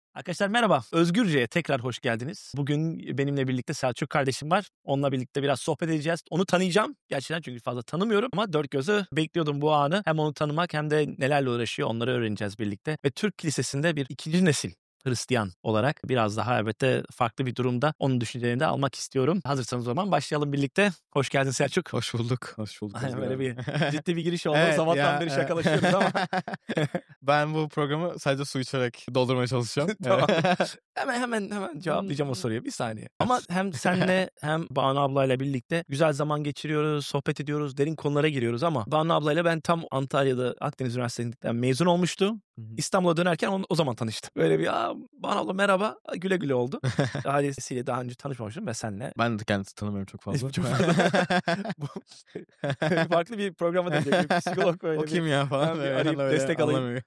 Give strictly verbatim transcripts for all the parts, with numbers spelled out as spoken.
Arkadaşlar merhaba. Özgürce'ye tekrar hoş geldiniz. Bugün benimle birlikte Selçuk kardeşim var. Onunla birlikte biraz sohbet edeceğiz. Onu tanıyacağım. Gerçekten çünkü fazla tanımıyorum ama dört gözle bekliyordum bu anı. Hem onu tanımak hem de nelerle uğraşıyor onları öğreneceğiz birlikte. Ve Türk Kilisesi'nde bir ikinci nesil Hristiyan olarak biraz daha elbette farklı bir durumda onun düşüncelerini de almak istiyorum. Hazırsanız o zaman başlayalım birlikte. Hoş geldin Selçuk. Hoş bulduk. Hoş bulduk. Aynen böyle bir ciddi bir giriş oldu. Evet, Sabahtan ya, beri evet. şakalaşıyoruz ama. Ben bu programı sadece su içerek doldurmaya çalışacağım. Tamam. Hemen hemen hemen cevaplayacağım o soruyu. Bir saniye. Ama hem senle hem Banu ablayla birlikte güzel zaman geçiriyoruz, sohbet ediyoruz, derin konulara giriyoruz ama Banu ablayla ben tam Antalya'da Akdeniz Üniversitesi'nden mezun olmuştum. İstanbul'a dönerken on, o zaman tanıştık. Böyle bir Aa, Banu abla merhaba güle güle oldu. Ailesiyle daha önce tanışmamıştım ve senle. Ben de kendisi tanımıyorum çok fazla. Çok fazla. Farklı bir programa dönecek. Bir psikolog böyle O kim ya falan. bir Öyle, arayıp öyle destek alayım. anlamıyor.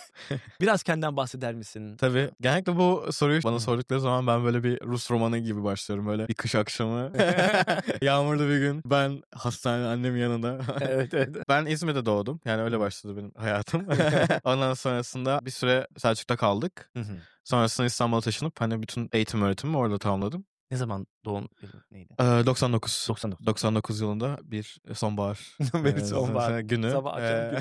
Biraz kendinden bahseder misin? Tabii. Genellikle bu soruyu bana sordukları zaman ben böyle bir Rus romanı gibi başlıyorum. Böyle bir kış akşamı. Yağmurlu bir gün. Ben hastane annemin yanında. Evet evet. Ben İzmir'de doğdum. Yani öyle başladı benim hayatım. Ondan sonrasında bir süre Selçuk'ta kaldık. Hı hı. Sonrasında İstanbul'a taşınıp hani bütün eğitim öğretimimi orada tamamladım. Ne zaman doğum neydi? Ee, doksan dokuz. doksan dokuz. doksan dokuz yılında bir sonbahar. Bir e, sonbahar günü. Sabah akşam Ee,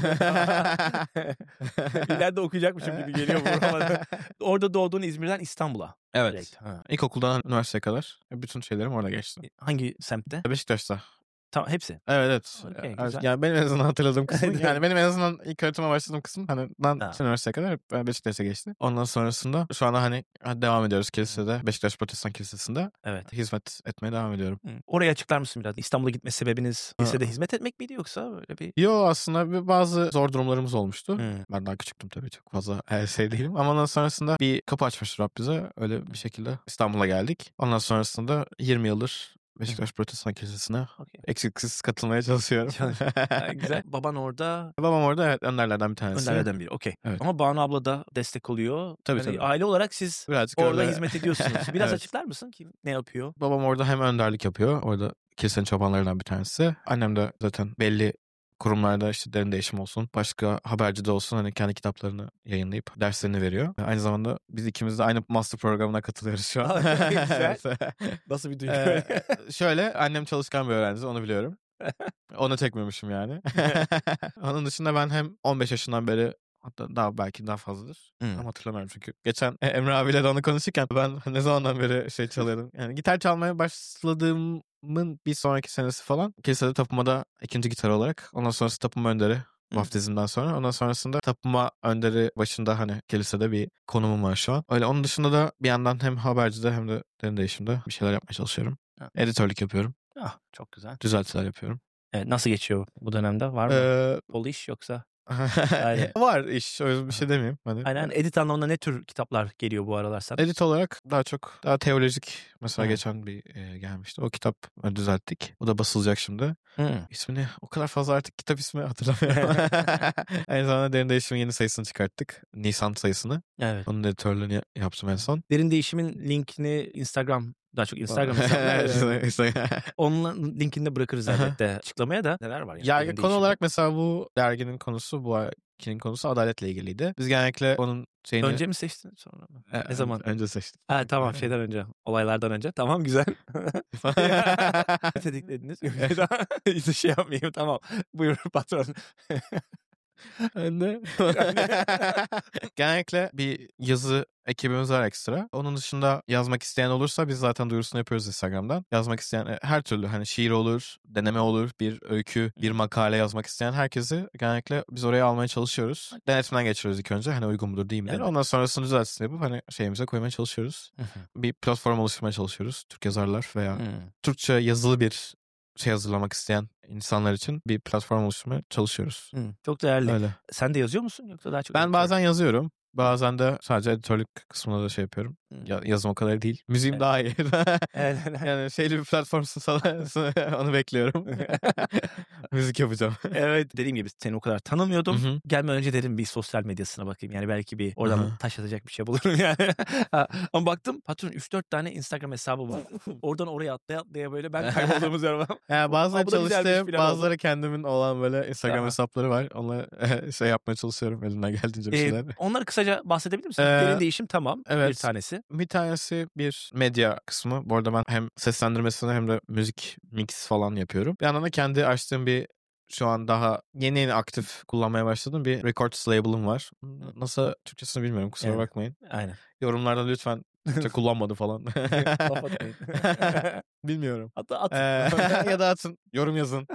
günü. İleride okuyacakmışım gibi geliyor bu romanı. Orada doğduğun İzmir'den İstanbul'a. Evet. Direkt, ha. İlkokuldan üniversiteye kadar bütün şeylerim orada geçti. Hangi semtte? Beşiktaş'ta. Tamam hepsi. Evet evet. Okay, Evet, güzel. yani benim en azından hatırladığım kısmı. Yani benim en azından ilk öğretime başladığım kısım hani ben Ha. üniversiteye kadar hep Beşiktaş'a geçti. Ondan sonrasında şu anda hani devam ediyoruz kilisede. Beşiktaş Protestan Kilisesi'nde Evet. hizmet etmeye devam ediyorum. Hı. Oraya açıklar mısın biraz? İstanbul'a gitme sebebiniz lisede Ha. hizmet etmek miydi yoksa böyle bir... Yo aslında bir- bazı zor durumlarımız olmuştu. Hı. Ben daha küçüktüm tabii çok fazla her şey değilim. Ama ondan sonrasında bir kapı açmıştı Rab bize. Öyle bir şekilde İstanbul'a geldik. Ondan sonrasında yirmi yıldır Beşiktaş Protestan Kilisesi'ne Okay. eksiksiz katılmaya çalışıyorum. Ha, güzel. Baban orada. Babam orada evet önderlerden bir tanesi. Önderlerden biri. Okey. Evet. Ama Banu abla da destek oluyor. Tabii, Yani tabii. aile olarak siz Birazcık orada öyle. hizmet ediyorsunuz. Biraz Evet. açıklar mısın? Kim ne yapıyor? Babam orada hem önderlik yapıyor. Orada kilisenin çobanlarından bir tanesi. Annem de zaten belli kurumlarda işte derin değişim olsun, başka haberci de olsun hani kendi kitaplarını yayınlayıp derslerini veriyor. Aynı zamanda biz ikimiz de aynı master programına katılıyoruz şu an. Güzel. Nasıl bir duygu? Ee, şöyle annem çalışkan bir öğrenci onu biliyorum. Onu çekmemişim yani. Onun dışında ben hem on beş yaşından beri hatta daha belki daha fazladır. Hmm. Ama hatırlamıyorum çünkü. Geçen Emre abiyle de onu konuşurken ben ne zamandan beri şey çalıyordum. Yani gitar çalmaya başladığımın bir sonraki senesi falan. Kilisede tapınmada ikinci gitar olarak. Ondan sonrası tapınma önderi. Vaftizmden sonra. Ondan sonrasında tapınma önderi başında hani kilisede bir konumum var şu an. Öyle onun dışında da bir yandan hem habercide hem de derin değişimde bir şeyler yapmaya çalışıyorum. Ha. Editörlük yapıyorum. Ah, çok güzel. Düzeltiler yapıyorum. Evet, nasıl geçiyor bu dönemde? Var mı? Ee, Bol iş yoksa? var iş. O yüzden bir şey demeyeyim. Hani, Aynen. Edit anlamında ne tür kitaplar geliyor bu aralar sana? edit olarak daha çok daha teolojik mesela Hı. geçen bir e, gelmişti. O kitap e, düzelttik. O da basılacak şimdi. Hı. İsmini o kadar fazla artık kitap ismi hatırlamıyorum. Aynı zamanda Derin Değişim'in yeni sayısını çıkarttık. Nisan sayısını. Evet. Onun editörlüğünü ya- yaptım en son. Derin Değişim'in linkini Instagram, daha çok Instagram hesabı. Onun linkini de bırakırız elbette açıklamaya da. Neler var yani? Ya Derin konu Değişim. olarak mesela bu derginin konusu, bu aykin konusu adaletle ilgiliydi. Biz genellikle onun şeyini... Önce mi seçtin sonra mı? E, Ne zaman? Önce seçtim. Ha tamam, şeyden önce. Olaylardan önce. Tamam, güzel. Tetiklediniz. Hiç şey yapmayayım, tamam. Buyur patron. Anne. Genellikle bir yazı ekibimiz var ekstra. Onun dışında yazmak isteyen olursa biz zaten duyurusunu yapıyoruz Instagram'dan. Yazmak isteyen her türlü hani şiir olur, deneme olur, bir öykü, bir makale yazmak isteyen herkesi genellikle biz oraya almaya çalışıyoruz. Denetimden geçiriyoruz ilk önce hani uygun mudur değil midir. Evet. Ondan sonrasını düzeltsin yapıp hani şeyimize koymaya çalışıyoruz. Bir platform oluşturmaya çalışıyoruz. Türk yazarlar veya Türkçe yazılı bir şey hazırlamak isteyen insanlar için bir platform oluşturmaya çalışıyoruz. Hı, çok değerli. Öyle. Sen de yazıyor musun yoksa daha çok? Ben editör? bazen yazıyorum. Bazen de sadece editörlük kısmında da şey yapıyorum. Ya, yazım o kadar değil. Müziğim Evet. daha iyi. Evet. Yani şeyli bir platform sunsa onu bekliyorum. Müzik yapacağım. Evet, dediğim gibi seni o kadar Hı tanımıyordum. hı. Gelmeden önce dedim bir sosyal medyasına bakayım. Yani belki bir Hı oradan hı. taş atacak bir şey bulurum yani. Ha, ama baktım patron üç dört tane Instagram hesabı var. Oradan oraya atlaya atlaya böyle ben kaybolduğumuz yer var. Ya, bazıları Aa, bu da güzelmiş çalıştığım, falan oldu. bazıları kendimin olan böyle Instagram Aha. hesapları var. Onları şey yapmaya çalışıyorum elimden geldiğince bir Ee, şeyler. onları kısaca bahsedebilir misin? Eee, Derin değişim tamam. Bir evet. tanesi. Bir tanesi bir medya kısmı. Bu arada ben hem seslendirmesini hem de müzik mix falan yapıyorum. Bir yandan da kendi açtığım bir şu an daha yeni yeni aktif kullanmaya başladığım bir records label'ım var. Nasıl Türkçesini bilmiyorum, kusura Evet. bakmayın. Aynen. Yorumlarda lütfen Türkçe kullanmadı falan. Laf atmayın. Bilmiyorum. Hatta atın. Eee, ya da atın. Yorum yazın.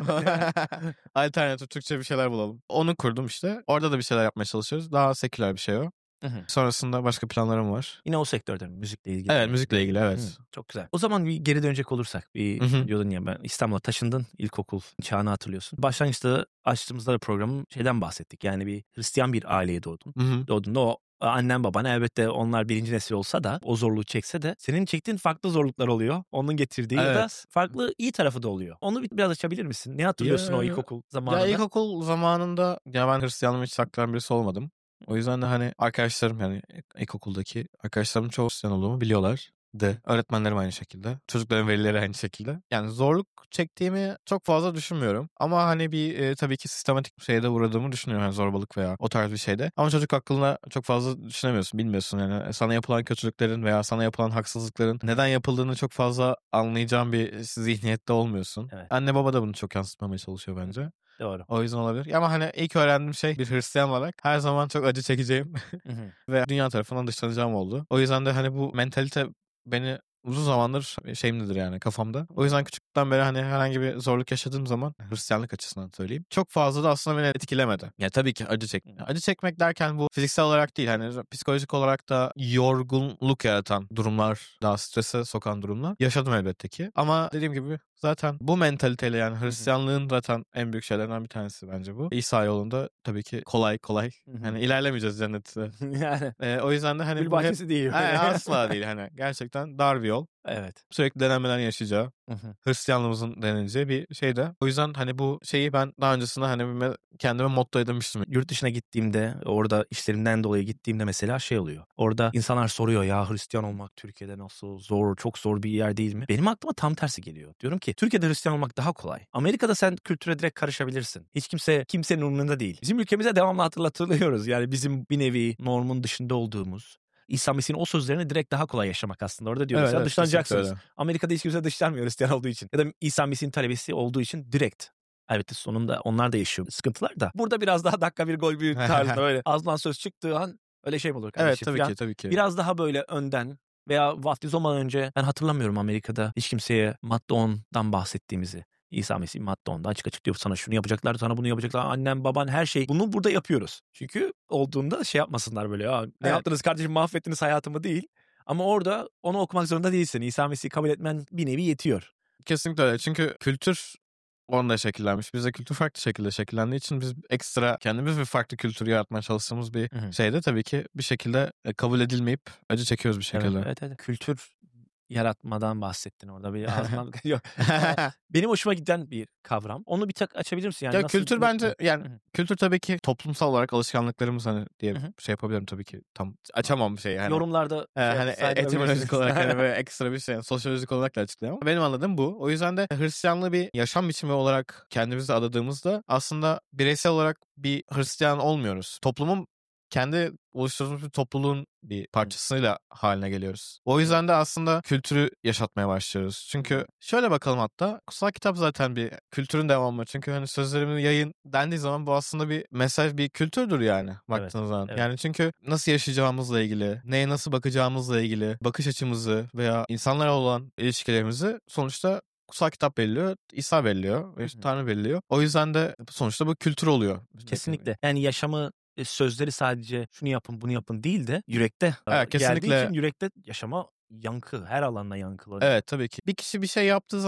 Alternatif Türkçe bir şeyler bulalım. Onu kurdum işte. Orada da bir şeyler yapmaya çalışıyoruz. Daha seküler bir şey o. Hı hı. Sonrasında başka planlarım var. Yine o sektörde mi? Müzikle ilgili. Evet, mi? müzikle ilgili, Hı, evet. çok güzel. O zaman bir geri dönecek olursak. Bir Hı hı. diyordun ya ben İstanbul'a taşındın. İlkokul çağını hatırlıyorsun. Başlangıçta açtığımızda da programın şeyden bahsettik. Yani bir Hristiyan bir aileye doğdun. Hı hı. Doğduğunda o annen baban elbette onlar birinci nesil olsa da o zorluğu çekse de senin çektiğin farklı zorluklar oluyor. Onun getirdiği ya da Evet. farklı iyi tarafı da oluyor. Onu bir- biraz açabilir misin? Ne hatırlıyorsun o Ya, ilkokul ya zamanında? ilkokul zamanında ya ben Hristiyanlığımı hiç saklayan birisi olmadım. O yüzden de hani arkadaşlarım yani ilkokuldaki arkadaşlarım çoğu Hristiyan olduğumu biliyorlar. De öğretmenlerim aynı şekilde. Çocukların velileri aynı şekilde. Yani zorluk çektiğimi çok fazla düşünmüyorum. Ama hani bir e, tabii ki sistematik bir şeyde uğradığımı düşünüyorum. Yani zorbalık veya o tarz bir şeyde. Ama çocuk aklına çok fazla düşünemiyorsun. Bilmiyorsun yani sana yapılan kötülüklerin veya sana yapılan haksızlıkların neden yapıldığını çok fazla anlayacağın bir zihniyette olmuyorsun. Evet. Anne baba da bunu çok yansıtmamaya çalışıyor bence. Doğru. O yüzden olabilir. Ama hani ilk öğrendiğim şey bir Hristiyan olarak her zaman çok acı çekeceğim Hı hı. ve dünya tarafından dışlanacağım oldu. O yüzden de hani bu mentalite beni uzun zamandır şeyimdedir yani kafamda. O yüzden küçükten beri hani herhangi bir zorluk yaşadığım zaman Hristiyanlık açısından söyleyeyim. Çok fazla da aslında beni etkilemedi. Yani tabii ki acı çek. Acı çekmek derken bu fiziksel olarak değil. Hani psikolojik olarak da yorgunluk yaratan durumlar, daha strese sokan durumlar yaşadım elbette ki. Ama dediğim gibi zaten bu mentaliteyle yani Hristiyanlığın zaten en büyük şeylerden bir tanesi bence bu. İsa yolunda tabii ki kolay kolay. Hani ilerlemeyeceğiz cennette. Yani Ee, o yüzden de hani gül bu hep bahçesi değil. Ay, asla değil hani gerçekten dar bir yol. Evet. Sürekli denenmeler yaşayacağı, Hı hı. Hristiyanlığımızın deneneceği bir şey de. O yüzden hani bu şeyi ben daha öncesinde hani bir kendime motto edinmiştim. Yurt dışına gittiğimde orada işlerimden dolayı gittiğimde mesela şey oluyor. Orada insanlar soruyor ya Hristiyan olmak Türkiye'de nasıl zor, çok zor bir yer değil mi? Benim aklıma tam tersi geliyor. Diyorum ki Türkiye'de Hristiyan olmak daha kolay. Amerika'da sen kültüre direkt karışabilirsin. Hiç kimse kimsenin umurunda değil. Bizim ülkemize devamlı hatırlatılıyoruz. Yani bizim bir nevi normun dışında olduğumuz. İsa Mesih'in o sözlerini direkt daha kolay yaşamak aslında. Orada diyoruz Evet, ya evet, kesinlikle dışlanacaksınız. öyle. Amerika'da hiç kimse dışlanmıyor Hristiyan olduğu için. Ya da İsa Mesih'in talebesi olduğu için direkt. Elbette sonunda onlar da yaşıyor sıkıntılar da. Burada biraz daha dakika bir gol bir tarzında böyle ağzından söz çıktığı an öyle şey mi olur Evet, kardeşim tabii falan. ki tabii ki. Biraz daha böyle önden veya vaftiz olmadan önce ben hatırlamıyorum Amerika'da hiç kimseye madde ondan bahsettiğimizi. İsa Mesih madde onda açık açık diyor sana şunu yapacaklar sana bunu yapacaklar annem baban her şey bunu burada yapıyoruz. Çünkü olduğunda şey yapmasınlar böyle ya ne Evet. yaptınız kardeşim mahvettiniz hayatımı değil. Ama orada onu okumak zorunda değilsin. İsa Mesih'i kabul etmen bir nevi yetiyor. Kesinlikle öyle. Çünkü kültür onda şekillenmiş. Bizde kültür farklı şekilde şekillendiği için biz ekstra kendimiz bir farklı kültür yaratmaya çalıştığımız bir Hı hı. şeyde tabii ki bir şekilde e, kabul edilmeyip acı çekiyoruz bir Evet, şekilde. evet, evet. Kültür yaratmadan bahsettin orada bir ağzından yok. Ama benim hoşuma giden bir kavram. Onu bir tak açabilir misin? Yani Ya nasıl? kültür ne- bence yani Hı hı. kültür tabii ki toplumsal olarak alışkanlıklarımız hani diye Hı hı. şey yapabilirim tabii ki tam açamam bir şey yani. Yorumlarda Ee, şey hani yap- e- etimolojik saydırabilirsiniz. olarak hani böyle ekstra bir şey sosyolojik olarak da açıklayamam. Benim anladığım bu. O yüzden de Hristiyanlığı bir yaşam biçimi olarak kendimize adadığımızda aslında bireysel olarak bir Hristiyan olmuyoruz. Toplumun kendi oluşturduğumuz bir topluluğun bir parçasıyla haline geliyoruz. O yüzden de aslında kültürü yaşatmaya başlıyoruz. Çünkü şöyle bakalım hatta kutsal kitap zaten bir kültürün devamı. Çünkü hani sözlerimin yayın dendiği zaman bu aslında bir mesaj, bir kültürdür yani baktığınız zaman. evet. Yani çünkü nasıl yaşayacağımızla ilgili, neye nasıl bakacağımızla ilgili, bakış açımızı veya insanlara olan ilişkilerimizi sonuçta kutsal kitap belirliyor, İsa belirliyor, ve Hı hı. Tanrı belirliyor. O yüzden de sonuçta bu kültür oluyor. Kesinlikle. Yani yaşamı e, sözleri sadece şunu yapın bunu yapın değil de yürekte e, Evet, geldiği kesinlikle. için yürekte yaşama yankı her alanda yankılanıyor. Evet, tabii ki. Bir kişi bir şey yaptığı zaman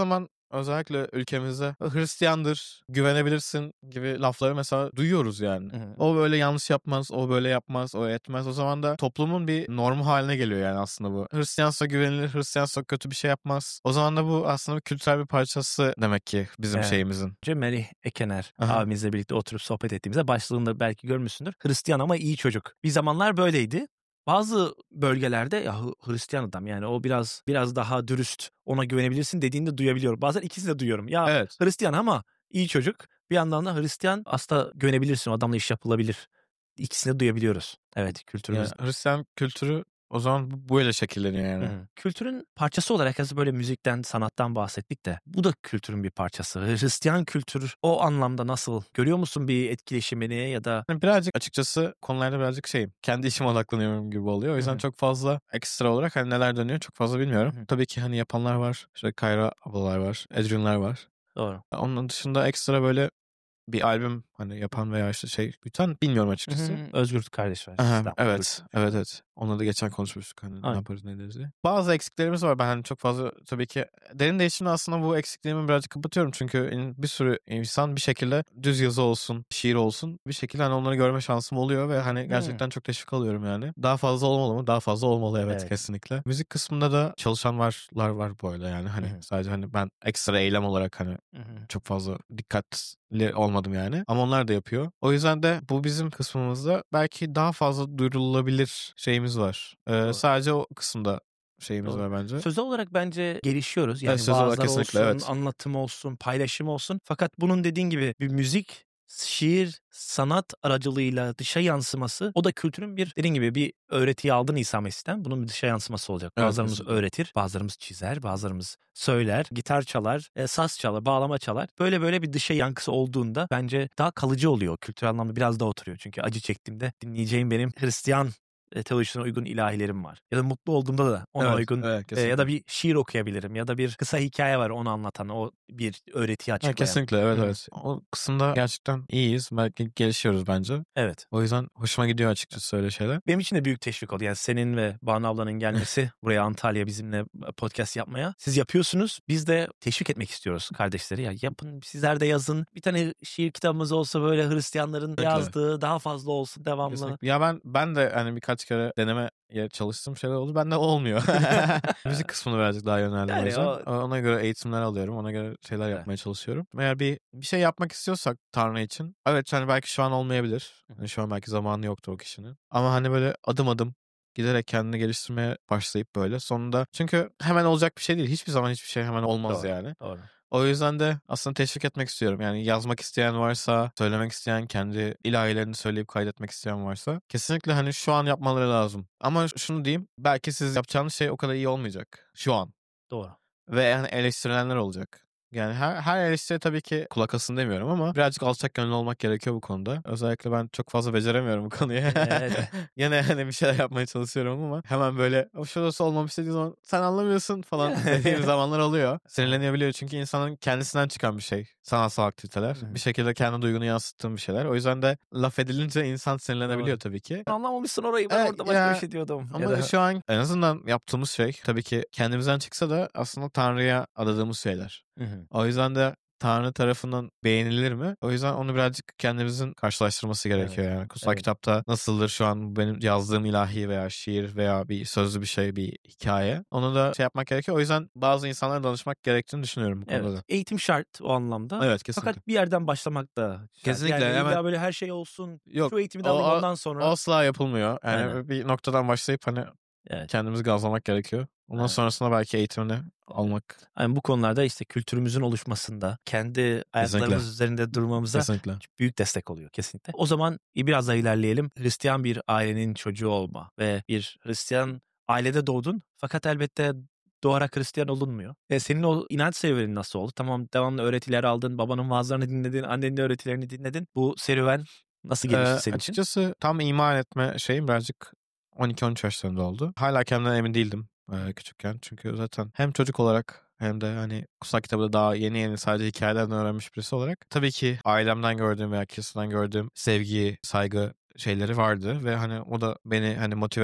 özellikle ülkemizde Hristiyandır, güvenebilirsin gibi lafları mesela duyuyoruz yani. Hı hı. O böyle yanlış yapmaz, o böyle yapmaz, o etmez. O zaman da toplumun bir normu haline geliyor yani aslında bu. Hristiyansa güvenilir, Hristiyansa kötü bir şey yapmaz. O zaman da bu aslında bir kültürel bir parçası demek ki bizim Evet. şeyimizin. Önce Melih Ekener Aha. abimizle birlikte oturup sohbet ettiğimizde başlığında belki görmüşsündür. Hristiyan ama iyi çocuk. Bir zamanlar böyleydi. Bazı bölgelerde ya Hı- Hristiyan adam yani o biraz biraz daha dürüst, ona güvenebilirsin dediğini de duyabiliyorum. Bazen ikisini de duyuyorum. Ya Evet. Hristiyan ama iyi çocuk. Bir yandan da Hristiyan aslında güvenebilirsin, o adamla iş yapılabilir. İkisini de duyabiliyoruz. Evet, Yani kültürümüz. Hristiyan kültürü o zaman bu- böyle şekilleniyor yani. Hı hı. Kültürün parçası olarak az böyle müzikten, sanattan bahsettik de bu da kültürün bir parçası. Hristiyan kültürü o anlamda nasıl? Görüyor musun bir etkileşimini ya da Yani birazcık açıkçası konularda birazcık şeyim. Kendi işime odaklanıyorum gibi oluyor. O yüzden Hı hı. çok fazla ekstra olarak hani neler dönüyor çok fazla bilmiyorum. Hı hı. Tabii ki hani yapanlar var. İşte Kayra ablalar var. Adrian'lar var. doğru. Onun dışında ekstra böyle bir albüm hani yapan veya işte şey büyüten bilmiyorum Hı açıkçası. hı. Özgür kardeş var. Aha, İstanbul'da evet, büyütmüş. evet, evet. Onunla da geçen konuşmuştuk hani ne Aynen. yaparız ne ederiz diye. Bazı eksiklerimiz var. Ben hani çok fazla tabii ki derin değişimle aslında bu eksikliğimi birazcık kapatıyorum. Çünkü in- bir sürü insan bir şekilde düz yazı olsun, şiir olsun bir şekilde hani onları görme şansım oluyor ve hani Hı. gerçekten çok teşvik alıyorum yani. Daha fazla olmalı mı? Daha fazla olmalı evet, Evet. kesinlikle. Müzik kısmında da çalışan varlar var bu arada yani hani Hı hı. sadece hani ben ekstra eylem olarak hani Hı hı. çok fazla dikkatli olmadım yani. Ama onlar da yapıyor. O yüzden de bu bizim kısmımızda belki daha fazla duyurulabilir şeyimiz var. Ee, Doğru. sadece o kısımda şeyimiz Doğru. var bence. Sözel olarak bence gelişiyoruz. Evet, Yani sözel olarak vaazlar kesinlikle olsun, evet. anlatım olsun, paylaşım olsun. Fakat bunun dediğin gibi bir müzik, şiir, sanat aracılığıyla dışa yansıması o da kültürün bir dediğin gibi bir öğretiyi aldın İsa Mesih'ten. Bunun bir dışa yansıması olacak. Evet, Bazılarımız kesinlikle. öğretir, bazılarımız çizer, bazılarımız söyler, gitar çalar, e, saz çalar, bağlama çalar. Böyle böyle bir dışa yankısı olduğunda bence daha kalıcı oluyor. Kültürel anlamda biraz daha oturuyor. Çünkü acı çektiğimde dinleyeceğim benim Hristiyan e, teolojisine uygun ilahilerim var. Ya da mutlu olduğumda da ona Evet, uygun evet, e, ya da kesinlikle. bir şiir okuyabilirim ya da bir kısa hikaye var onu anlatan, o bir öğretiyi Ha, açıklayan. kesinlikle evet Hı hı. evet. O kısımda gerçekten iyiyiz. Belki gelişiyoruz bence. Evet. O yüzden hoşuma gidiyor açıkçası öyle şeyler. Benim için de büyük teşvik oldu. Yani senin ve Banu ablanın gelmesi buraya Antalya bizimle podcast yapmaya. Siz yapıyorsunuz. Biz de teşvik etmek istiyoruz kardeşleri. Ya yapın, sizler de yazın. Bir tane şiir kitabımız olsa böyle Hristiyanların Kesinlikle. yazdığı daha fazla olsun devamlı. Kesinlikle. Ya ben ben de hani birkaç kere deneme ya çalıştığım şeyler oldu. Bende olmuyor. Müzik kısmını birazcık daha yöneldim o Yani yüzden. o Ona göre eğitimler alıyorum. Ona göre şeyler Evet. yapmaya çalışıyorum. Eğer bir bir şey yapmak istiyorsak Tanrı için. Evet hani belki şu an olmayabilir. Hı hı. Hani şu an belki zamanı yoktur o kişinin. Ama hani böyle adım adım giderek kendini geliştirmeye başlayıp böyle sonunda çünkü hemen olacak bir şey değil. Hiçbir zaman hiçbir şey hemen olmaz Doğru. yani. Doğru. O yüzden de aslında teşvik etmek istiyorum. Yani yazmak isteyen varsa, söylemek isteyen, kendi ilahilerini söyleyip kaydetmek isteyen varsa kesinlikle hani şu an yapmaları lazım. Ama şunu diyeyim, belki siz yapacağınız şey o kadar iyi olmayacak şu an. Doğru. Ve yani eleştirilenler olacak. Yani her, her eleştiri tabii ki kulak asın demiyorum ama birazcık alçak gönüllü olmak gerekiyor bu konuda. Özellikle ben çok fazla beceremiyorum bu konuyu. Evet. Yine hani bir şeyler yapmaya çalışıyorum ama hemen böyle o şurası olmamış dediği zaman sen anlamıyorsun falan dediğim zamanlar oluyor. Sinirlenebiliyor çünkü insanın kendisinden çıkan bir şey. Sanatsal aktiviteler. Hı hı. Bir şekilde kendi duygunu yansıttığın bir şeyler. O yüzden de laf edilince insan sinirlenebiliyor Doğru. tabii ki. Anlamamışsın orayı. Ben E, orada başka bir ya şey diyordum. Ya ama da şu an en azından yaptığımız şey tabii ki kendimizden çıksa da aslında Tanrı'ya adadığımız şeyler. Hı hı. O yüzden de Tanrı tarafından beğenilir mi? O yüzden onu birazcık kendimizin karşılaştırması gerekiyor Evet. yani. Kutsal Evet. kitapta nasıldır şu an benim yazdığım ilahi veya şiir veya bir sözlü bir şey, bir hikaye. Onu da şey yapmak gerekiyor. O yüzden bazı insanlara danışmak gerektiğini düşünüyorum bu konuda Evet. da. Eğitim şart o anlamda. Evet, kesinlikle. Fakat bir yerden başlamak da şart. Kesinlikle, Yani hemen- illa böyle her şey olsun. Yok. Şu eğitimi de O, alayım o, ondan sonra. asla yapılmıyor. Yani Aynen. bir noktadan başlayıp hani Evet. kendimizi gazlamak gerekiyor. Ondan Evet. sonrasında belki eğitimini almak. Yani bu konularda işte kültürümüzün oluşmasında, kendi ayaklarımız üzerinde durmamıza Kesinlikle. büyük destek oluyor kesinlikle. O zaman biraz daha ilerleyelim. Hristiyan bir ailenin çocuğu olma ve bir Hristiyan ailede doğdun fakat elbette doğarak Hristiyan olunmuyor. E senin o inanç serüvenin nasıl oldu? Tamam, devamlı öğretiler aldın, babanın vaazlarını dinledin, annenin öğretilerini dinledin. Bu serüven nasıl gelişti Ee, senin için? açıkçası tam iman etme şeyim birazcık on iki on üç yaşlarında oldu. Hala kendimden emin değildim e, küçükken. Çünkü zaten hem çocuk olarak hem de hani kutsal kitabı daha yeni yeni sadece hikayelerden öğrenmiş birisi olarak tabii ki ailemden gördüğüm veya kiliseden gördüğüm sevgi, saygı şeyleri vardı ve hani o da beni hani motive eden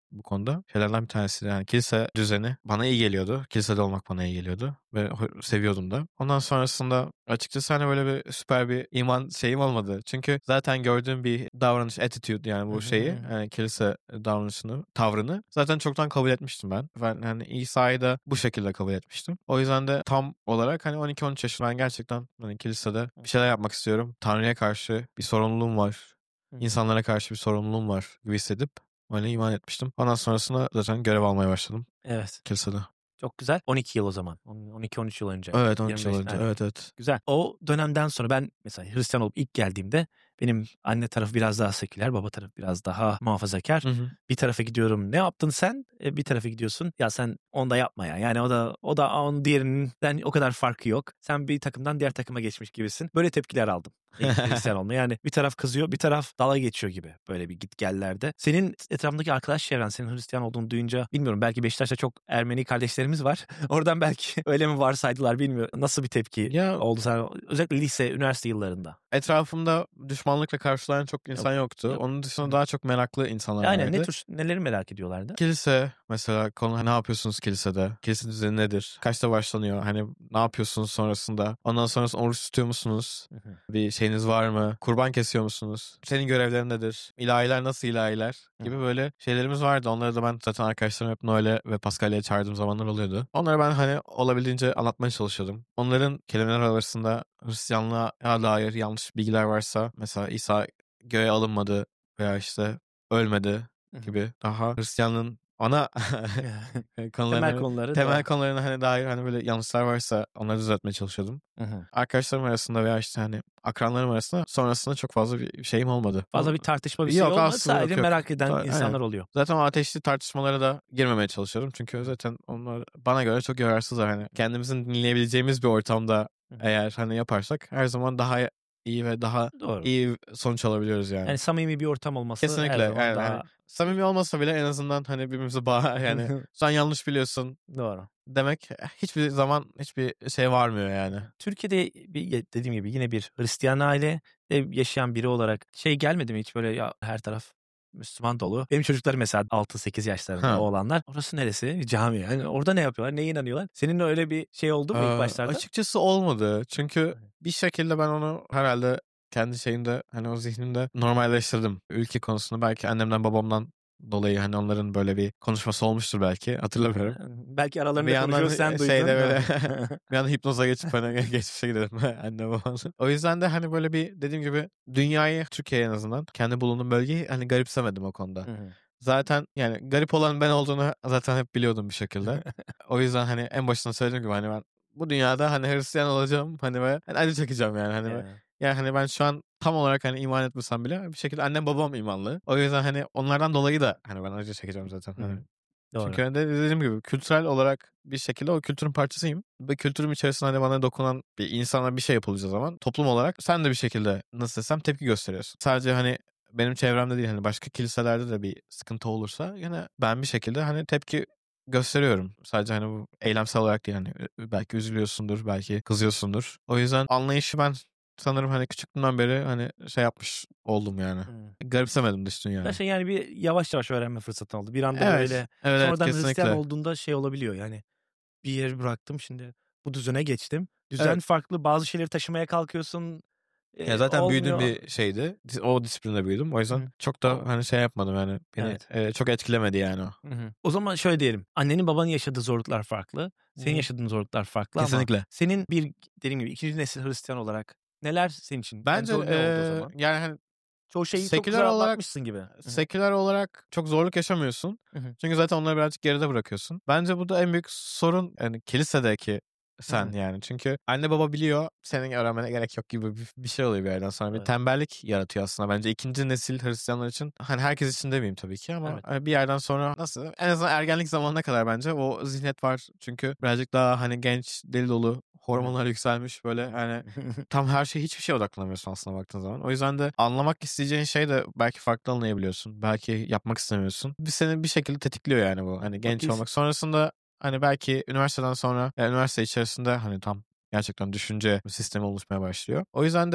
bu konuda. Şeylerden bir tanesi yani kilise düzeni bana iyi geliyordu. Kilisede olmak bana iyi geliyordu ve ho- seviyordum da. Ondan sonrasında açıkçası hani böyle bir süper bir iman şeyim olmadı. Çünkü zaten gördüğüm bir davranış, attitude yani bu şeyi, yani kilise davranışını, tavrını zaten çoktan kabul etmiştim ben. Ben hani İsa'yı da bu şekilde kabul etmiştim. O yüzden de tam olarak hani on iki on üç yaşında ben gerçekten hani kilisede bir şeyler yapmak istiyorum. Tanrı'ya karşı bir sorumluluğum var. İnsanlara karşı bir sorumluluğum var gibi hissedip öyle iman etmiştim. Ondan sonrasında zaten görev almaya başladım Evet. kilisede. Çok güzel. on iki yıl o zaman. on iki on üç yıl önce. Evet on üç yıl yirmi beş önce. yani. Evet evet. Güzel. O dönemden sonra ben mesela Hristiyan olup ilk geldiğimde benim anne tarafı biraz daha seküler, baba tarafı biraz daha muhafazakar. Hı hı. Bir tarafa gidiyorum. Ne yaptın sen? E, bir tarafa gidiyorsun. Ya sen onu da yapma ya. Yani o da o da onun diğerinden o kadar farkı yok. Sen bir takımdan diğer takıma geçmiş gibisin. Böyle tepkiler aldım. İlk Hristiyan olma. Yani bir taraf kızıyor, bir taraf dalga geçiyor gibi böyle bir gitgellerde. Senin etrafındaki arkadaş çevren senin Hristiyan olduğunu duyunca bilmiyorum belki Beşiktaş'ta çok Ermeni kardeşlerimiz var. Oradan belki öyle mi varsaydılar bilmiyorum. Nasıl bir tepki Ya oldu sen özellikle lise, üniversite yıllarında? etrafımda düşmanlıkla karşılayan çok insan Yok, yoktu. yok. Onun dışında Hı. daha çok meraklı insanlar Aynen ne vardı. tür neleri merak ediyorlardı? Kilise mesela konu ne yapıyorsunuz kilisede? Kilise düzeni nedir? Kaçta başlanıyor? Hani ne yapıyorsunuz sonrasında? Ondan sonrasında oruç tutuyor musunuz? Hı hı. Bir şeyiniz var mı? Kurban kesiyor musunuz? Senin görevlerin nedir? İlahiler nasıl ilahiler? Gibi Hı. böyle şeylerimiz vardı. Onları da ben zaten arkadaşlarım hep Noel'e ve Paskalya'ya çağırdığım zamanlar oluyordu. Onları ben hani olabildiğince anlatmaya çalışıyordum. Onların kelimeler arasında Hristiyanlığa dair yanlış bilgiler varsa mesela İsa göğe alınmadı veya işte ölmedi Hı hı. gibi daha Hristiyanlığın ana konularına, Temel konuları temel da. konularına hani dair hani böyle yanlışlar varsa onları düzeltmeye çalışıyordum. Hı hı. Arkadaşlarım arasında veya işte hani akranlarım arasında sonrasında çok fazla bir şeyim olmadı. Fazla Bu- bir tartışma bir şey Yok olmadı. aslında Sadece yok yok. merak eden Da- insanlar aynen. oluyor. Zaten o ateşli tartışmalara da girmemeye çalışıyorum. Çünkü zaten onlar bana göre çok yararsızlar. Hani kendimizin dinleyebileceğimiz bir ortamda Hı hı. eğer hani yaparsak her zaman daha iyi ve daha Doğru. iyi sonuç alabiliyoruz yani. Yani samimi bir ortam olması her Kesinlikle. zaman Yani, daha hani samimi olmasa bile en azından hani birbirimize bağ yani sen yanlış biliyorsun doğru. demek hiçbir zaman hiçbir şey varmıyor yani. Türkiye'de bir, dediğim gibi yine bir Hristiyan aile yaşayan biri olarak şey gelmedi mi hiç böyle ya her taraf Müslüman dolu. Benim çocuklar mesela altı sekiz yaşlarında Ha. oğlanlar. Orası neresi? Cami. Yani orada ne yapıyorlar? Neye inanıyorlar? Seninle öyle bir şey oldu mu ilk Ee, başlarda? açıkçası olmadı. Çünkü bir şekilde ben onu herhalde kendi şeyimde hani o zihnimde normalleştirdim. Ülke konusunda belki annemden babamdan dolayı hani onların böyle bir konuşması olmuştur belki. Hatırlamıyorum. Belki Bir aralarında konuşuyor yandan sen şeyde duydun. böyle bir anda hipnoza geçip hani geçmişe gidelim anne babamla. O yüzden de hani böyle bir dediğim gibi dünyayı Türkiye'ye en azından kendi bulunduğum bölgeyi hani garipsemedim o konuda. Zaten yani garip olan ben olduğunu zaten hep biliyordum bir şekilde. O yüzden hani en başında söylediğim gibi hani ben bu dünyada hani Hristiyan olacağım hani ve hani acı çekeceğim yani hani ve Ya. yani hani ben şu an tam olarak hani iman etmesem bile bir şekilde annem babam imanlı. O yüzden hani onlardan dolayı da hani ben acı çekeceğim zaten. Hı Hani. hı. Doğru. Çünkü hani de dediğim gibi kültürel olarak bir şekilde o kültürün parçasıyım. Ve kültürüm içerisinde hani bana dokunan bir insana bir şey yapılacağı zaman toplum olarak sen de bir şekilde nasıl desem tepki gösteriyorsun. Sadece hani benim çevremde değil hani başka kiliselerde de bir sıkıntı olursa yine ben bir şekilde hani tepki gösteriyorum. Sadece hani bu eylemsel olarak değil hani belki üzülüyorsundur, belki kızıyorsundur. O yüzden anlayışı ben sanırım hani küçüklüğümden beri hani şey yapmış oldum yani. Hı. Garipsemedim dış dünyayı. Gerçekten yani bir yavaş yavaş öğrenme fırsatın oldu. Bir anda Evet, böyle evet, evet sonradan Hristiyan kesinlikle. olduğunda şey olabiliyor yani bir yeri bıraktım şimdi bu düzene geçtim. Düzen Evet. farklı bazı şeyleri taşımaya kalkıyorsun. Ya E, zaten büyüdüğüm olmuyor. bir şeydi. Dis- O disiplinde büyüdüm. O yüzden Hı. çok da O, hani şey yapmadım yani. Beni evet. e, çok etkilemedi yani o. Hı hı. O zaman şöyle diyelim. Annenin babanın yaşadığı zorluklar farklı. Senin Hı. yaşadığın zorluklar farklı ama Kesinlikle. senin bir dediğim gibi ikinci nesil Hristiyan olarak neler senin için? En Bence zor e, ne oldu o zaman? yani hani Çoğu şeyi çok seküler güzel olarak atlatmışsın gibi. Hı hı. seküler olarak çok zorluk yaşamıyorsun. Hı hı. Çünkü zaten onları birazcık geride bırakıyorsun. Bence bu da en büyük sorun yani kilisedeki Hı sen hı. yani. Çünkü anne baba biliyor senin öğrenmene gerek yok gibi bir, bir şey oluyor bir yerden sonra. Bir Evet. tembellik yaratıyor aslında bence ikinci nesil Hristiyanlar için. Hani herkes için demeyeyim tabii ki ama Evet. hani bir yerden sonra nasıl en azından ergenlik zamanına kadar bence o zihniyet var. Çünkü birazcık daha hani genç, deli dolu, hormonlar yükselmiş böyle hani tam her şey hiçbir şeye odaklanamıyorsun aslında baktığın zaman. O yüzden de anlamak isteyeceğin şey de belki farklı anlayabiliyorsun. Belki yapmak istemiyorsun. Bir seni bir şekilde tetikliyor yani bu. Hani genç Haklısın. olmak. Sonrasında hani belki üniversiteden sonra yani üniversite içerisinde hani tam gerçekten düşünce sistemi oluşmaya başlıyor. O yüzden de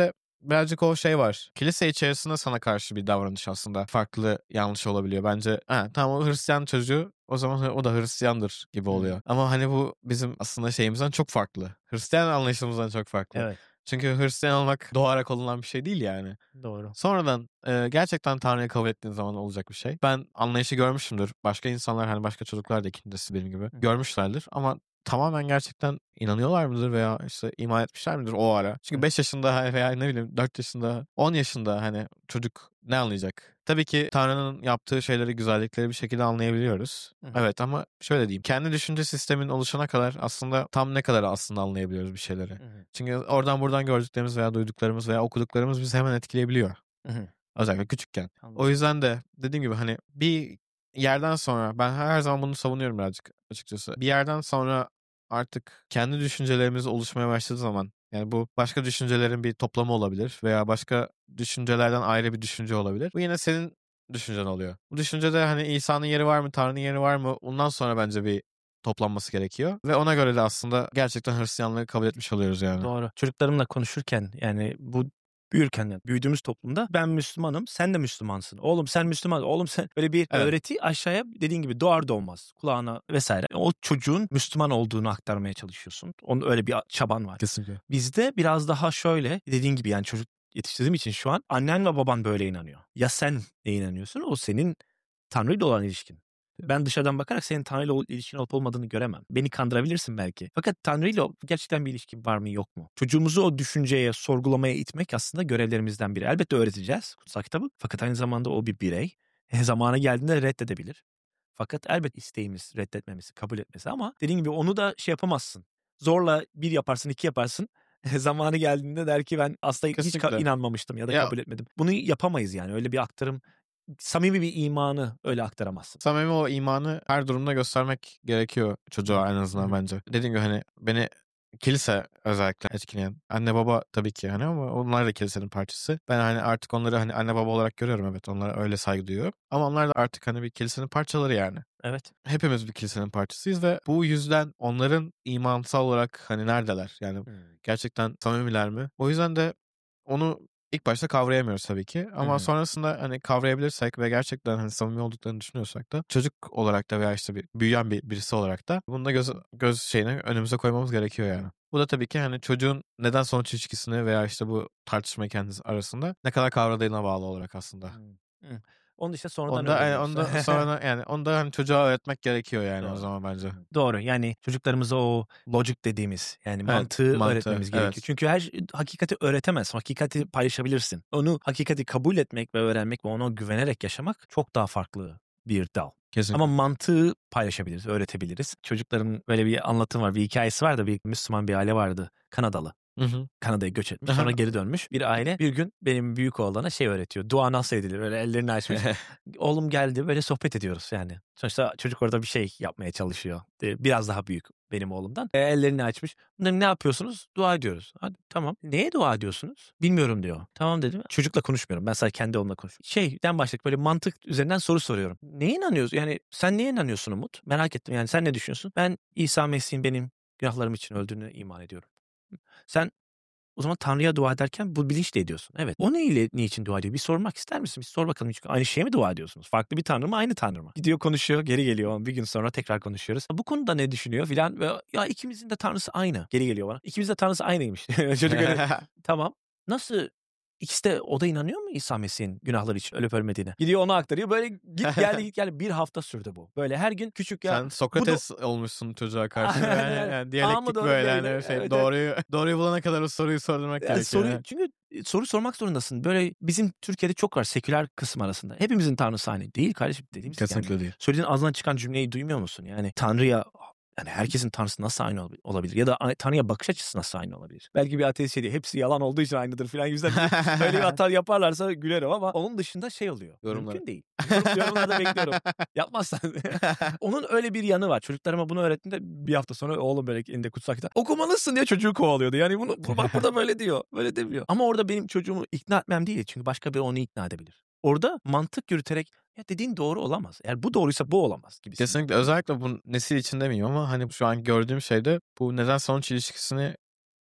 birazcık o şey var. Kilise içerisinde sana karşı bir davranış aslında farklı, yanlış olabiliyor. Bence ha, tamam o Hristiyan çocuğu, o zaman o da Hristiyandır gibi oluyor. Hımm. Ama hani bu bizim aslında şeyimizden çok farklı. Hristiyan anlayışımızdan çok farklı. Evet. Çünkü Hristiyan olmak doğarak olunan bir şey değil yani. Doğru. Sonradan e, gerçekten Tanrı'yı kabul ettiğin zaman olacak bir şey. Ben anlayışı görmüşümdür. Başka insanlar, hani başka çocuklar da ikincisi benim gibi Hı. görmüşlerdir. Ama tamamen gerçekten inanıyorlar mıdır veya işte iman etmişler midir o ara? Çünkü Hı. beş yaşında veya ne bileyim dört yaşında, on yaşında hani çocuk ne anlayacak? Tabii ki Tanrı'nın yaptığı şeyleri, güzellikleri bir şekilde anlayabiliyoruz. Hı hı. Evet, ama şöyle diyeyim. Kendi düşünce sistemin oluşana kadar aslında tam ne kadar aslında anlayabiliyoruz bir şeyleri. Hı hı. Çünkü oradan buradan gördüklerimiz veya duyduklarımız veya okuduklarımız bizi hemen etkileyebiliyor. Hı hı. Özellikle küçükken. O Anladım. yüzden de dediğim gibi hani bir yerden sonra, ben her zaman bunu savunuyorum birazcık açıkçası. Bir yerden sonra artık kendi düşüncelerimiz oluşmaya başladığı zaman, yani bu başka düşüncelerin bir toplamı olabilir veya başka düşüncelerden ayrı bir düşünce olabilir. Bu yine senin düşüncen oluyor. Bu düşüncede hani İsa'nın yeri var mı, Tanrı'nın yeri var mı? Ondan sonra bence bir toplanması gerekiyor. Ve ona göre de aslında gerçekten Hristiyanlığı kabul etmiş oluyoruz yani. Doğru. Çocuklarımla konuşurken yani bu büyürken yani büyüdüğümüz toplumda ben Müslümanım, sen de Müslümansın. Oğlum sen Müslüman, oğlum sen böyle bir Evet. öğreti aşağıya dediğin gibi doğar doğmaz kulağına vesaire. O çocuğun Müslüman olduğunu aktarmaya çalışıyorsun. Onun öyle bir çaban var. Kesinlikle. Bizde biraz daha şöyle dediğin gibi yani çocuk yetiştirdiğim için şu an annen ve baban böyle inanıyor. Ya sen neye inanıyorsun? O senin Tanrı'yla olan ilişkin. Ben dışarıdan bakarak senin Tanrı'yla ol- ilişkin olup olmadığını göremem. Beni kandırabilirsin belki. Fakat Tanrı'yla gerçekten bir ilişkin var mı yok mu? Çocuğumuzu o düşünceye, sorgulamaya itmek aslında görevlerimizden biri. Elbette öğreteceğiz kutsal kitabı. Fakat aynı zamanda o bir birey. E, zamanı geldiğinde reddedebilir. Fakat elbet isteğimiz reddetmemesi, kabul etmesi ama dediğin gibi onu da şey yapamazsın. Zorla bir yaparsın, iki yaparsın. Zamanı geldiğinde der ki ben aslında hiç ka- Kesinlikle. inanmamıştım ya da Ya kabul etmedim. Bunu yapamayız yani. Öyle bir aktarım, samimi bir imanı öyle aktaramazsın. samimi o imanı her durumda göstermek gerekiyor çocuğa en Hı azından hı. bence. Dediğim gibi hani beni kilise özellikle etkileyen. Anne baba tabii ki hani, ama onlar da kilisenin parçası. Ben hani artık onları hani anne baba olarak görüyorum, evet, onlara öyle saygı duyuyorum. Ama onlar da artık hani bir kilisenin parçaları yani. Evet. Hepimiz bir kilisenin parçasıyız ve bu yüzden onların imansal olarak hani neredeler? Yani Hımm. gerçekten samimiler mi? O yüzden de onu ilk başta kavrayamıyoruz tabii ki. Hı Ama hı. sonrasında hani kavrayabilirsek ve gerçekten hani samimi olduklarını düşünüyorsak da, çocuk olarak da veya işte bir büyüyen bir birisi olarak da bunu da göz, göz şeyini önümüze koymamız gerekiyor yani. Bu da tabii ki hani çocuğun neden sonuç ilişkisini veya işte bu tartışmayı kendisi arasında ne kadar kavradığına bağlı olarak aslında. Hımm. Hıh. Onu işte sonradan Onu da, yani öğreniyoruz. onu da sonra yani onu da hani çocuğa öğretmek gerekiyor yani o Doğru. zaman Hı bence. hı. Doğru. Yani çocuklarımıza o logic dediğimiz yani Evet, mantığı mantığı, öğretmemiz gerekiyor. evet. Çünkü her hakikati öğretemezsin. Hakikati paylaşabilirsin. Onu hakikati kabul etmek ve öğrenmek ve ona güvenerek yaşamak çok daha farklı bir dal. Ama Kesinlikle. mantığı paylaşabiliriz, öğretebiliriz. Çocukların böyle bir anlatım var, bir hikayesi var da bir Müslüman bir aile vardı, Kanadalı. Hı hı. Kanada'ya göç etmiş. Aha. Sonra geri dönmüş. Bir aile bir gün benim büyük oğlana şey öğretiyor. Dua nasıl edilir? Böyle ellerini açmış. Oğlum geldi böyle sohbet ediyoruz yani. Sonuçta çocuk orada bir şey yapmaya çalışıyor. Ee, Biraz daha büyük benim oğlumdan. E, ellerini açmış. Bunları ne yapıyorsunuz? Dua ediyoruz. Hadi tamam. Neye dua ediyorsunuz? Bilmiyorum diyor. Tamam dedim. Çocukla konuşmuyorum. Ben sadece kendi oğlumla konuşuyorum. Şeyden başladık böyle mantık üzerinden soru soruyorum. Neye inanıyorsun? Yani sen neye inanıyorsun Umut? Merak ettim. Yani sen ne düşünüyorsun? Ben İsa Mesih'in benim günahlarım için öldüğünü iman ediyorum. Sen o zaman Tanrı'ya dua ederken bu bilinçle ediyorsun. Evet. O neyle, niçin dua ediyor? Bir sormak ister misin? Bir sor bakalım. Hiç aynı şeye mi dua ediyorsunuz? Farklı bir Tanrı mı, aynı Tanrı mı? Gidiyor konuşuyor, geri geliyor. Bir gün sonra tekrar konuşuyoruz. Bu konuda ne düşünüyor filan. Ve ya ikimizin de Tanrısı aynı. Geri geliyor bana. İkimizin de Tanrısı aynıymış. Çocuk öyle tamam. Nasıl? İkisi de o da inanıyor mu İsa Mesih'in günahları için ölüp ölmediğine? Gidiyor ona aktarıyor. Böyle git geldi git geldi. Bir hafta sürdü bu. Böyle her gün küçük ya. Sen Bu da Sokrates olmuşsun çocuğa karşı. Yani, aynen aynen. yani A mı diyalektik doğru böyle B mi hani doğru? şey Evet, evet. doğruyu doğruyu bulana kadar o soruyu sordurmak Yani gerekiyor. soruyu Evet. çünkü soru sormak zorundasın. Böyle bizim Türkiye'de çok var seküler kısım arasında. Hepimizin tanrısı aynı. Değil kardeşim dediğimiz yani. Kesinlikle değil. Söylediğin ağzından çıkan cümleyi duymuyor musun? Yani Tanrı'ya yani herkesin tanrısı nasıl aynı ol- olabilir? Ya da a- Tanrı'ya bakış açısı nasıl aynı olabilir? Belki bir ateist şey diyor. Hepsi yalan olduğu için aynıdır falan yüzden öyle bir hata yaparlarsa gülerim ama onun dışında şey oluyor. Yorumlara. Mümkün değil. Yorum, yorumlarda bekliyorum. Yapmazsan. Onun öyle bir yanı var. Çocuklarıma bunu öğrettiğimde bir hafta sonra oğlum böyle elinde kutsal kitap. Okumalısın diye çocuğu kovalıyordu. Yani bunu bu- bak burada böyle diyor. Böyle demiyor. Ama orada benim çocuğumu ikna etmem değil. Çünkü başka biri onu ikna edebilir. Orada mantık yürüterek ya dediğin doğru olamaz. Eğer bu doğruysa bu olamaz gibi. Kesinlikle, özellikle bu nesil için demeyeyim ama hani şu an gördüğüm şeyde bu neden sonuç ilişkisini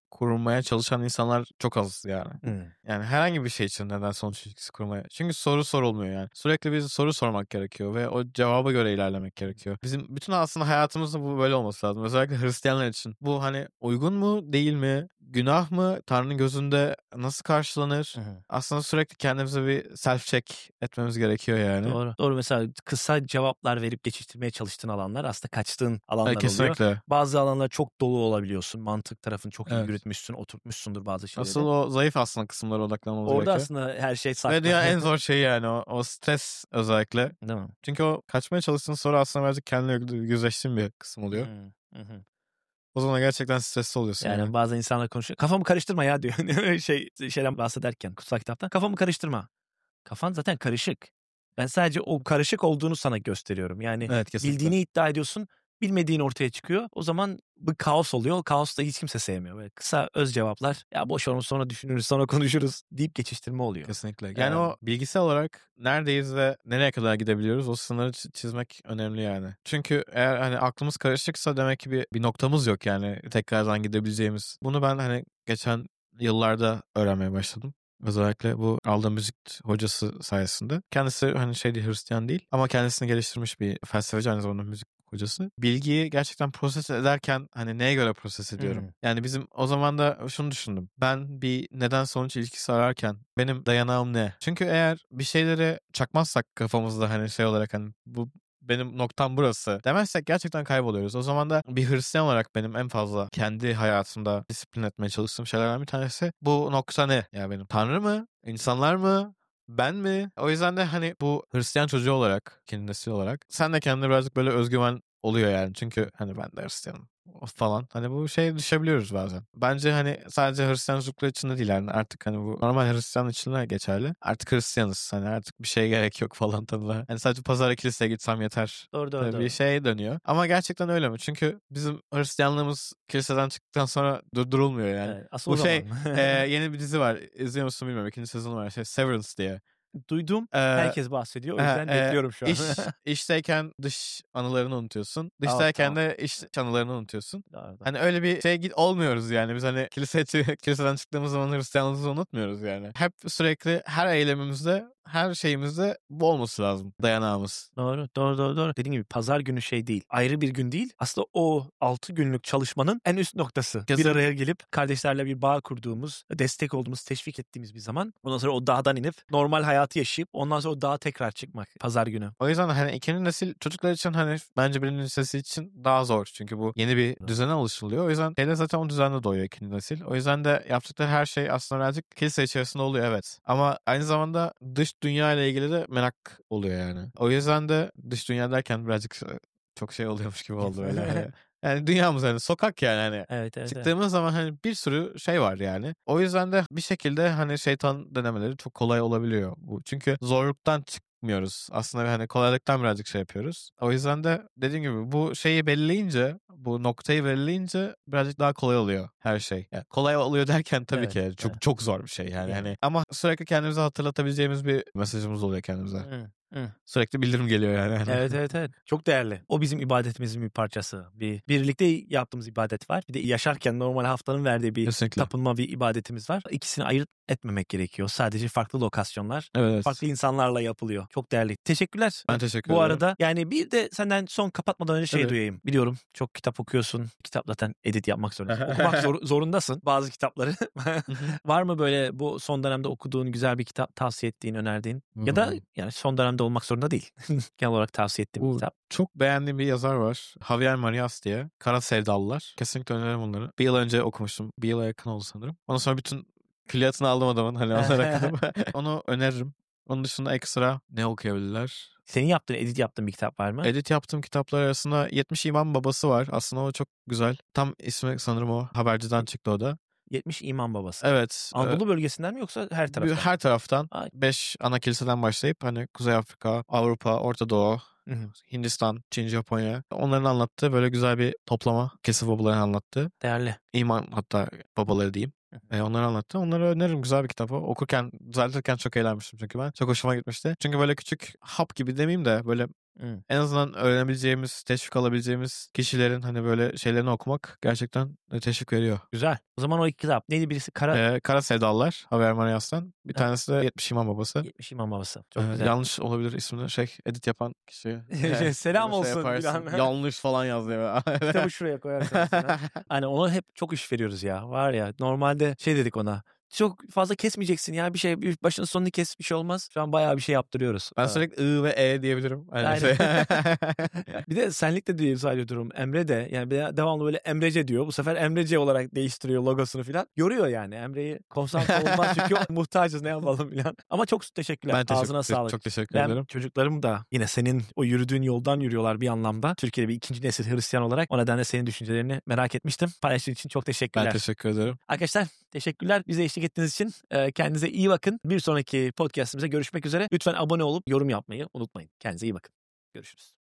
kurmaya çalışan insanlar çok az yani. Hımm. Yani herhangi bir şey için neden sonuç ilişkisi kurmaya. Çünkü soru sorulmuyor yani. Sürekli bir soru sormak gerekiyor ve o cevaba göre ilerlemek gerekiyor. Bizim bütün aslında hayatımızda bu böyle olması lazım. Özellikle Hristiyanlar için. Bu hani uygun mu değil mi? Günah mı? Tanrı'nın gözünde nasıl karşılanır? Hı hı. Aslında sürekli kendimize bir self check etmemiz gerekiyor yani. Doğru. Doğru. Mesela kısa cevaplar verip geçiştirmeye çalıştığın alanlar aslında kaçtığın alanlar Evet, oluyor. kesinlikle. Bazı alanlar çok dolu olabiliyorsun. Mantık tarafını çok iyi Evet. yürütmüşsün, oturtmuşsundur bazı şeyleri. Asıl o zayıf aslında kısımlara odaklanmamız Orada gerekiyor. aslında her şey Ve saklı. dünyanın en zor şeyi yani o, o stres özellikle. Değil mi? Çünkü o kaçmaya çalıştığın soru aslında birazcık kendine yüzleştiğin bir kısım oluyor. Hı hı. O zaman gerçekten stresli oluyorsun Yani yani. bazen insanlar konuşuyor. Kafamı karıştırma ya diyor. şey şeyden bahsederken kutsal kitaptan. Kafamı karıştırma. Kafan zaten karışık. Ben sadece o karışık olduğunu sana gösteriyorum. Yani Evet, kesinlikle. bildiğini iddia ediyorsun. Bilmediğin ortaya çıkıyor. O zaman bir kaos oluyor. O kaos da hiç kimse sevmiyor. Böyle kısa öz cevaplar. Ya boş ver onu sonra düşünürüz, sonra konuşuruz deyip geçiştirme oluyor. Kesinlikle. Yani Ee, o bilgisel olarak neredeyiz ve nereye kadar gidebiliyoruz o sınırı çi- çizmek önemli yani. Çünkü eğer hani aklımız karışıksa demek ki bir, bir noktamız yok yani tekrardan gidebileceğimiz. Bunu ben hani geçen yıllarda öğrenmeye başladım. Özellikle bu aldığım müzik hocası sayesinde. Kendisi hani şey değil, Hristiyan değil ama kendisini geliştirmiş bir felsefeci, aynı zamanda müzik hocası. Bilgiyi gerçekten proses ederken hani neye göre proses ediyorum? Hmm. Yani bizim o zaman da şunu düşündüm. Ben bir neden sonuç ilişkisi ararken benim dayanağım ne? Çünkü eğer bir şeyleri çakmazsak kafamızda hani şey olarak hani bu benim noktam burası demezsek gerçekten kayboluyoruz. O zaman da bir Hristiyan olarak benim en fazla kendi hayatımda disiplin etmeye çalıştığım şeylerden bir tanesi bu nokta ne? Ya benim Tanrı mı? İnsanlar mı? Ben mi? O yüzden de hani bu Hristiyan çocuğu olarak, ikinci nesil olarak sen de kendine birazcık böyle özgüven oluyor yani. Çünkü hani ben de Hristiyanım falan. Hani bu şeye düşebiliyoruz bazen. Bence hani sadece Hristiyan çocuklar için de değil yani artık hani bu normal Hristiyan için de geçerli. Artık Hristiyanız. Hani artık bir şeye gerek yok falan tadına. Hani sadece pazara kiliseye gitsem yeter. Doğru doğru Tabii doğru. bir şey dönüyor. Ama gerçekten öyle mi? Çünkü bizim Hristiyanlığımız kiliseden çıktıktan sonra durdurulmuyor yani. Evet, asıl Bu o şey zaman. e, yeni bir dizi var. İzliyor musun bilmiyorum. İkinci sezonu var. Şey, Severance diye. Duydum. Ee, Herkes bahsediyor. O e, yüzden e, bekliyorum şu an. iş işteyken dış anılarını unutuyorsun. Aa, Dıştayken tamam. de iş anılarını unutuyorsun. Doğru, doğru. Hani öyle bir şey git olmuyoruz yani. Biz hani kilise kiliseden çıktığımız zaman Hristiyanlığımızı unutmuyoruz yani. Hep sürekli her eylemimizde, her şeyimizde bu olması lazım. Dayanağımız. Doğru, doğru, doğru, doğru. Dediğim gibi pazar günü şey değil. Ayrı bir gün değil. Aslında o altı günlük çalışmanın en üst noktası. Bir Kesin- araya gelip kardeşlerle bir bağ kurduğumuz, destek olduğumuz, teşvik ettiğimiz bir zaman. Ondan sonra o dağdan inip normal hayatı yaşayıp ondan sonra o dağa tekrar çıkmak pazar günü. O yüzden hani ikinci nesil çocuklar için hani bence birinci nesil için daha zor. Çünkü bu yeni bir düzene alışılıyor. O yüzden şeyde zaten o düzende doğuyor ikinci nesil. O yüzden de yaptıkları her şey aslında birazcık kilise içerisinde oluyor, evet. Ama aynı zamanda dış dünya ile ilgili de merak oluyor yani. O yüzden de dış dünya derken birazcık çok şey oluyormuş gibi oldu öyle. Hani, yani dünyamız hani sokak yani hani. Evet, evet, evet. Çıktığımız zaman hani bir sürü şey var yani. O yüzden de bir şekilde hani şeytan denemeleri çok kolay olabiliyor. Bu çünkü zorluktan çıkmıyoruz. Aslında hani kolaylıktan birazcık şey yapıyoruz. O yüzden de dediğim gibi bu şeyi belirleyince, bu noktayı belirleyince birazcık daha kolay oluyor her şey. Yani kolay oluyor derken tabii Evet, ki çok evet. çok zor bir şey yani. Yani. Hani ama sürekli kendimize hatırlatabileceğimiz bir mesajımız oluyor kendimize. Hı, hı. Sürekli bildirim geliyor yani. Hani. Evet, evet, evet. Çok değerli. O bizim ibadetimizin bir parçası. Bir birlikte yaptığımız ibadet var. Bir de yaşarken normal haftanın verdiği bir Kesinlikle. tapınma, bir ibadetimiz var. İkisini ayırt etmemek gerekiyor. Sadece farklı lokasyonlar, Evet, evet. farklı insanlarla yapılıyor. Çok değerli. Teşekkürler. Ben teşekkür Bu ederim. arada yani bir de senden son kapatmadan önce şey Tabii. duyayım. Biliyorum çok kitap okuyorsun. Kitap zaten edit yapmak zorundasın. Okumak zor- zorundasın bazı kitapları. Var mı böyle bu son dönemde okuduğun güzel bir kitap, tavsiye ettiğin, önerdiğin? Ya da Hmm. yani son dönemde olmak zorunda değil. Genel olarak tavsiye ettiğim bir Bu kitap. çok beğendiğim bir yazar var. Javier Marias diye. Kara Sevdalılar. Kesinlikle öneririm onları. Bir yıl önce okumuştum. Bir yıla yakın oldu sanırım. Ondan sonra bütün külliyatını aldım adamın. Hani onlara kadar. Onu öneririm. Onun dışında ekstra ne okuyabilirler? Senin yaptığın, edit yaptığın bir kitap var mı? Edit yaptığım kitaplar arasında yetmiş İmam Babası var. Aslında o çok güzel. Tam ismi sanırım o. Haberciden çıktı o da. yetmiş İmam Babası. Evet. Anadolu bölgesinden mi yoksa her e, taraftan? Her taraftan. Ay. Beş ana kiliseden başlayıp hani Kuzey Afrika, Avrupa, Orta Doğu, Hı hı. Hindistan, Çin, Japonya. Onların anlattığı böyle güzel bir toplama. Kesif babaların anlattığı. Değerli. İman hatta babaları diyeyim. E, onları anlattı. Onları öneririm. Güzel bir kitap o. Okurken, düzeltirken çok eğlenmiştim çünkü ben. Çok hoşuma gitmişti. Çünkü böyle küçük hap gibi demeyeyim de böyle Hımm. En azından öğrenebileceğimiz, teşvik alabileceğimiz kişilerin hani böyle şeylerini okumak gerçekten e, teşvik veriyor. Güzel. O zaman o iki kitap. Neydi birisi? Kara Ee, Kara Sevdalılar, Javier Marias'tan. Bir Heh. tanesi de yetmiş İmam Babası. yetmiş İmam Babası. Çok Ee, güzel. yanlış olabilir ismini şey edit yapan kişiye. Selam Şey olsun yaparsın, Gülen. yanlış falan yazıyor. Kitabı şuraya koyarsın mesela. Hani ona hep çok iş veriyoruz ya. Var ya normalde şey dedik ona. Çok fazla kesmeyeceksin ya bir şey bir başın sonunu kes bir şey olmaz. Şu an bayağı bir şey yaptırıyoruz. Ben Aa. sürekli I ve E diyebilirim. Aynen. Aynen. Şey. Bir de senlik de değil sadece durum. Emre de yani bir de devamlı böyle Emrece diyor. Bu sefer Emrece olarak değiştiriyor logosunu falan. Yoruyor yani. Emre'yi konsantre olmaz çünkü muhtacız ne yapalım falan. Ama çok teşekkürler. Ben teşekkür, Ağzına sağlık. çok teşekkür Ben ederim. çocuklarım da yine senin o yürüdüğün yoldan yürüyorlar bir anlamda. Türkiye'de bir ikinci nesil Hristiyan olarak. O nedenle senin düşüncelerini merak etmiştim. Paylaştığın için çok teşekkürler. Ben teşekkür ederim. Arkadaşlar teşekkürler bize eşlik ettiğiniz için. Ee, kendinize iyi bakın. Bir sonraki podcastimize görüşmek üzere. Lütfen abone olup yorum yapmayı unutmayın. Kendinize iyi bakın. Görüşürüz.